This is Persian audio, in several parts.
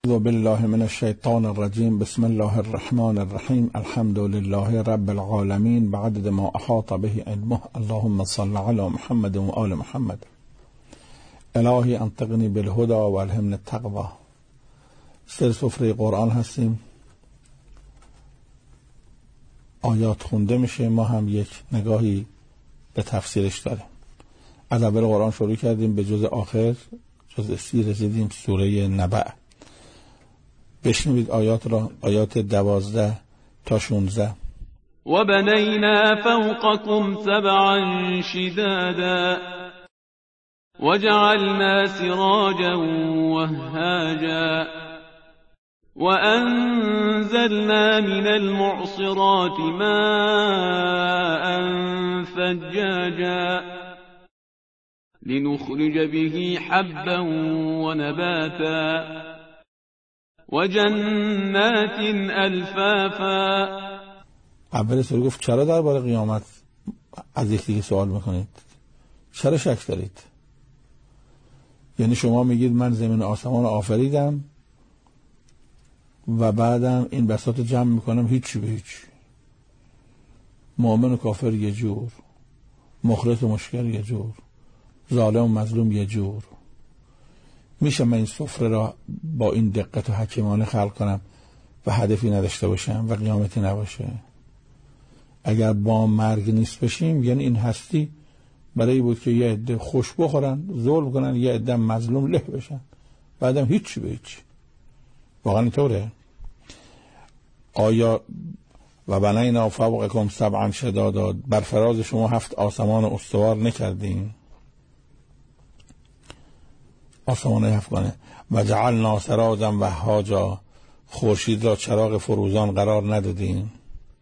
اعوذ بالله من الشیطان الرجیم. بسم الله الرحمن الرحیم. الحمد لله رب العالمین بعدد ما احاط به علمه. اللهم صل علی محمد و آل محمد. الهی انطقنی بالهدى و الهمنی التقوى. سفره قرآن هستیم، آیات خونده میشه، ما هم یک نگاهی به تفسیرش داریم. از اول قرآن شروع کردیم، به جز آخر جز 30 رسیدیم، سوره نبأ. بشنوید آیات را، آیات 12 تا 16. و بنینا فوقکم سبعا شدادا وجعلنا سراجا وهاجا وأنزلنا من المعصرات ماء ثجاجا لنخرج به حبا ونباتا وجنات الفافا. اول سوره گفت چرا درباره قیامت از یکی سوال میکنید؟ چرا شک دارید؟ یعنی شما میگید من زمین و آسمان آفریدم و بعدم این بساط جمع میکنم هیچی به هیچ. مؤمن و کافر یه جور، مخلص و مشکل یه جور، ظالم و مظلوم یه جور. میشه من این سفره را با این دقت و حکیمانه خلق کنم و هدفی نداشته باشم و قیامتی نباشه؟ اگر با مرگ نیست بشیم، یعنی این هستی برای بود که یه عده خوش بخورن، ظلم کنن، یه عده مظلوم له بشن، بعدم هیچی به هیچ. واقعا اینطوره؟ آیا و بنینا فوقکم سبعا شدادا، بر فراز شما 7 آسمان استوار نکردیم؟ آسمان 7 و جعلنا سراجا وهاجا، خورشید را چراغ فروزان قرار ندادیم؟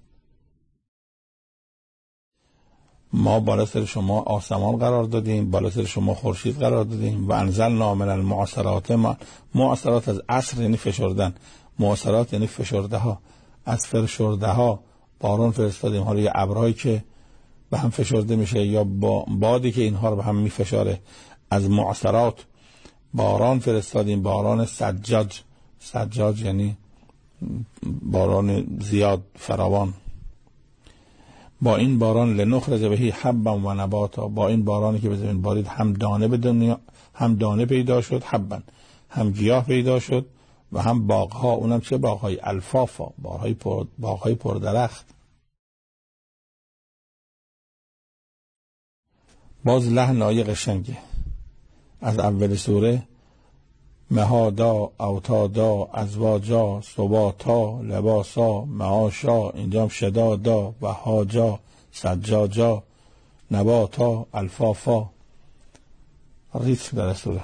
ما بالا سر شما آسمان قرار دادیم، بالا سر شما خورشید قرار دادیم. و انزلنا من المعصرات، معصرات از عصر یعنی فشردن، معصرات یعنی فشرده ها، از فشرده ها باران فرستادیم. حالا یه ابرهایی که به هم فشرده میشه یا بادی که اینها رو به هم میفشاره، از معصرات باران فرستادیم، باران سجاج. سجاج یعنی باران زیاد، فراوان. با این باران لنخرج بهی حبا و نباتا، با این بارانی که به زمین بارید هم دانه به دنیا، هم دانه پیدا شد، حبا هم گیاه پیدا شد، و هم باغها. اونم چه باغهای؟ الفافا، باغهای پردرخت. باز لحن آیه قشنگه از اول سوره. مهادا، اوتادا، ازواجا، سباتا، لباسا، معاشا، اینجام شدادا، وهاجا، سجاجا، نباتا، الفافا. ریتم در سوره.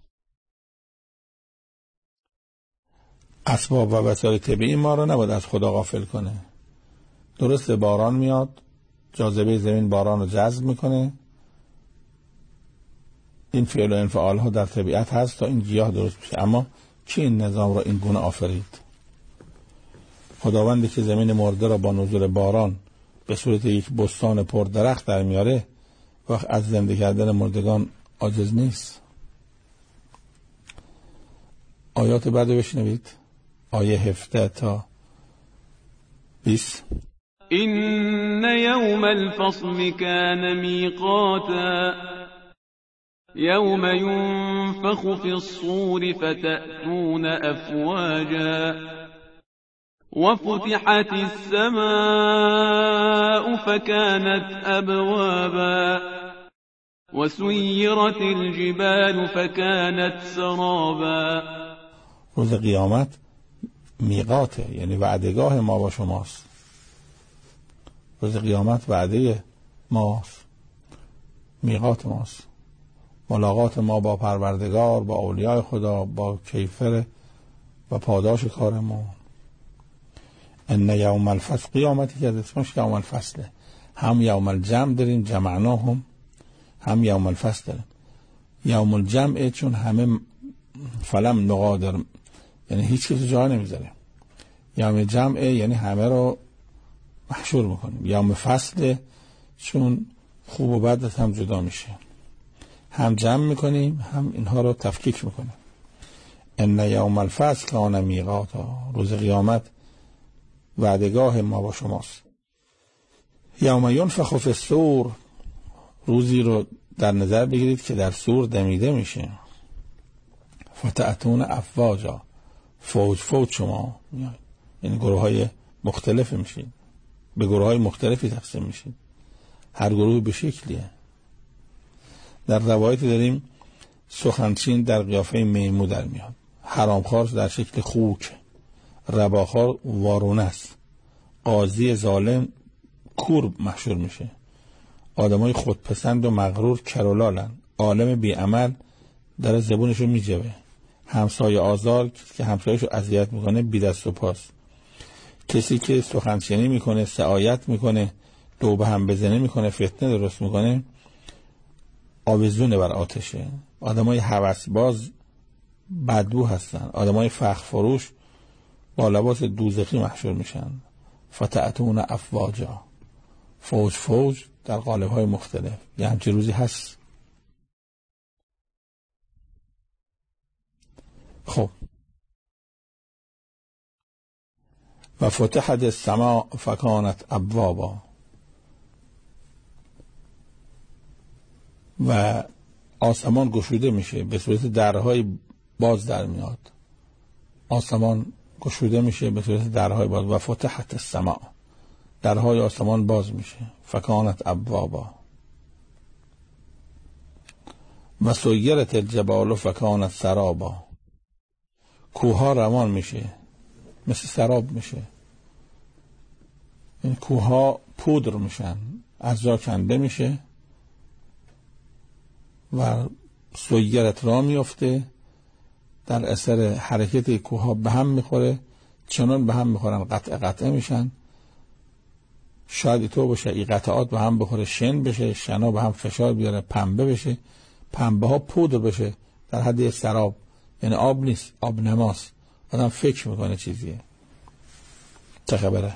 اسباب و وسایل طبیعی ما رو نباید از خدا غافل کنه. درسته باران میاد، جاذبه زمین باران رو جذب میکنه، این فعل و انفعال ها در طبیعت هست تا این گیاه درست بشه. اما کی این نظام را این گونه آفرید؟ خداوندی که زمین مرده را با نزول باران به صورت یک بستان پردرخت در میاره، وقت از زنده کردن مردگان عاجز نیست. آیات بعد بشنوید، آیه 17 تا 20. این یوم الفصل کان میقاتا يوم ينفخ في الصور فتأتون أفواجا وفتحت السماء فكانت أبوابا وسيرت الجبال فكانت سرابا. روز قیامت میقاته، یعنی وعدگاه ما با شماست. روز قیامت وعده ماست، میقات ماست، ملاقات ما با پروردگار، با اولیاء خدا، با کیفر و پاداش کار ما. ان یوم الفصل، قیامتی که از اسمش یوم الفصله. هم یوم الجمع داریم، جمعناهم، هم یوم الفصل داریم. یوم الجمع چون همه فلم نقادر، یعنی هیچ کسی جا نمیذاره. یوم جمع یعنی همه رو محشور میکنیم. یوم فصل چون خوب و بد هم جدا میشه، هم جمع میکنیم هم اینها رو تفکیک میکنیم. ان یوم الفصل کان میقاتا، روز قیامت وعدگاه ما با شماست. یوم ینفخ فی الصور، روزی رو در نظر بگیرید که در صور دمیده میشه. فتأتون افواجا، فوج فوج شما میاد، یعنی گروه های مختلف میشید، به گروه های مختلفی تقسیم میشید، هر گروه به شکلیه. در روایتی داریم سخنچین در قیافه میمون در میاد، حرامخوار در شکل خوک، رباخوار وارونه است، قاضی ظالم کور محشور میشه، آدمای خودپسند و مغرور کرولالن، عالم بی عمل در زبونشو میجوه، همسایه آزار که همسایه‌شو اذیت میکنه بی دست و پاست، کسی که سخنچینی میکنه، سعایت میکنه، دو به هم بزنه میکنه، فتنه درست میکنه، آویزونه بر آتشه. آدمای هوسباز بدبو هستن، آدمای فخر فروش با لباس دوزخی محشور میشن. فتأتون افواجا، فوج فوج در قالب‌های مختلف. یه همچین روزی هست. خب، و فتحت السماء فکانت ابوابا، و آسمان گشوده میشه، به صورت درهای باز در میاد. آسمان گشوده میشه به صورت درهای باز. و فتحت السماء، درهای آسمان باز میشه. فکانت ابوابا. و سیرت الجبال فکانت سرابا، کوها روان میشه، مثل سراب میشه. این کوها پودر میشن، از جا کنده میشه و سیرت را میفته، در اثر حرکت کوها به هم میخوره، چنان به هم میخورن قطعه میشن. شاید تو باشه این قطعات به هم بخوره شن بشه، شنا به هم فشار بیاره پنبه بشه، پنبه ها پودر بشه در حد سراب، یعنی آب نیست، آب نماست. آدم فکر میکنه چیزیه. چه خبره؟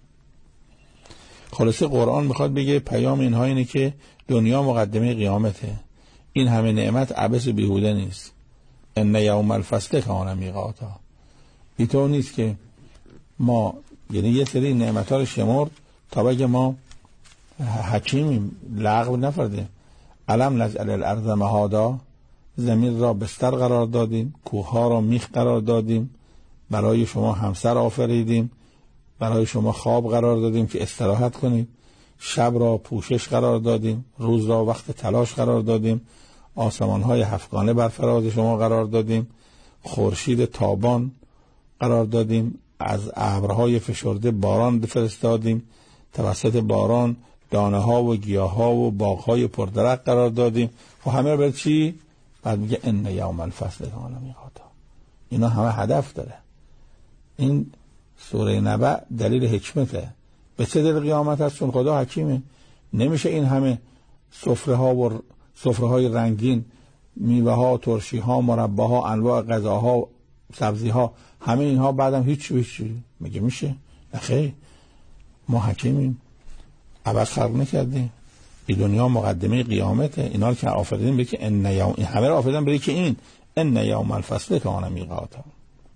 خلاصه قرآن میخواد بگه پیام اینها اینه که دنیا مقدمه قیامته، این همه نعمت عبث بیهوده نیست. ان یوم الفصل کان میقاتا، اینطور نیست که ما یعنی یه سری نعمت ها رو شمرد تا بگه ما حکیمیم، لغو نفرده. علم نجعل الارض مهادا، زمین را بستر قرار دادیم، کوهها را میخ قرار دادیم، برای شما همسر آفریدیم، برای شما خواب قرار دادیم که استراحت کنید، شب را پوشش قرار دادیم، روز را وقت تلاش قرار دادیم، آسمان‌های هفتگانه بر فراز شما قرار دادیم، خورشید تابان قرار دادیم، از ابرهای فشرده باران فرستادیم، توسط باران دانه‌ها و گیاه‌ها و باغ‌های پردرخت قرار دادیم. خب همه برای چی؟ بعد میگه ان یوم الفصل کان میقاتا. اینا همه هدف داره. این سوره نبأ دلیل حکمته. به چه دلیل قیامت هست؟ چون خدا حکیمه. نمیشه این همه سفره‌های رنگین، میوه‌ها، ترشی‌ها، مرباها، انواع غذاها، سبزی‌ها، همه اینها بعدم هیچی میگه خیر، ما حکیمیم، عوض خلق نکردیم. این دنیا مقدمه قیامته. اینا که آفریدیم بگه ان یوم، این همه رو آفریدن بگه که این ان یوم الفصل کان میقاتا.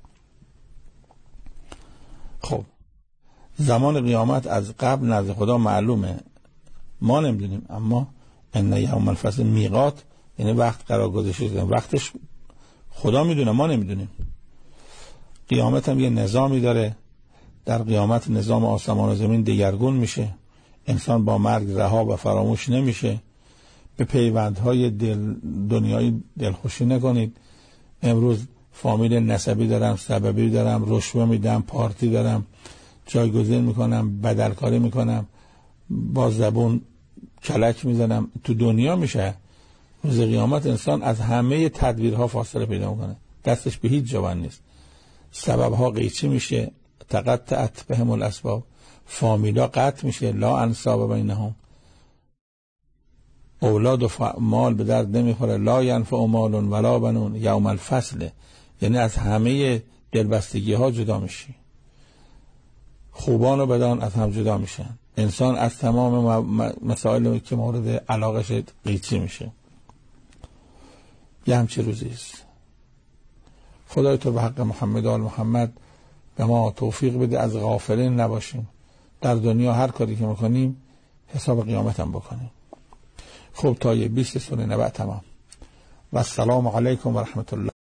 خب زمان قیامت از قبل نزد خدا معلومه، ما نمیدونیم، اما ان یوم الفصل میقات یعنی وقت قرار گذاشته شده، وقتش خدا میدونه، ما نمیدونیم. قیامت هم یه نظامی داره. در قیامت نظام آسمان و زمین دگرگون میشه، انسان با مرگ رها و فراموش نمیشه. به پیوندهای دنیایی دلخوشی نکنید. امروز فامیل نسبی دارم، سببی دارم، رشوه میدم، پارتی دارم، جایگزین میکنم، بدلکاری میکنم، با زبون کلک میزنم، تو دنیا میشه. روز قیامت انسان از همه تدبیرها فاصله پیدا میکنه، دستش به هیچ جوان نیست، سببها قیچی میشه، تقطعت بهم الاسباب، فامیلا قطع میشه، لا انساب بینهم، اولاد و مال به درد نمیخوره، لا ینفع مال ولا بنون یوم الفصل، یعنی از همه دلبستگی ها جدا میشی، خوبان و بدان از هم جدا میشن، انسان از تمام مسائل که مورد علاقش قیچی میشه. یه همچی روزی است. خدای تو به حق محمد و آل محمد به ما توفیق بده از غافلین نباشیم، در دنیا هر کاری که میکنیم حساب قیامت هم بکنیم. خب تا 20 سوره نبأ تمام و السلام علیکم و رحمت الله.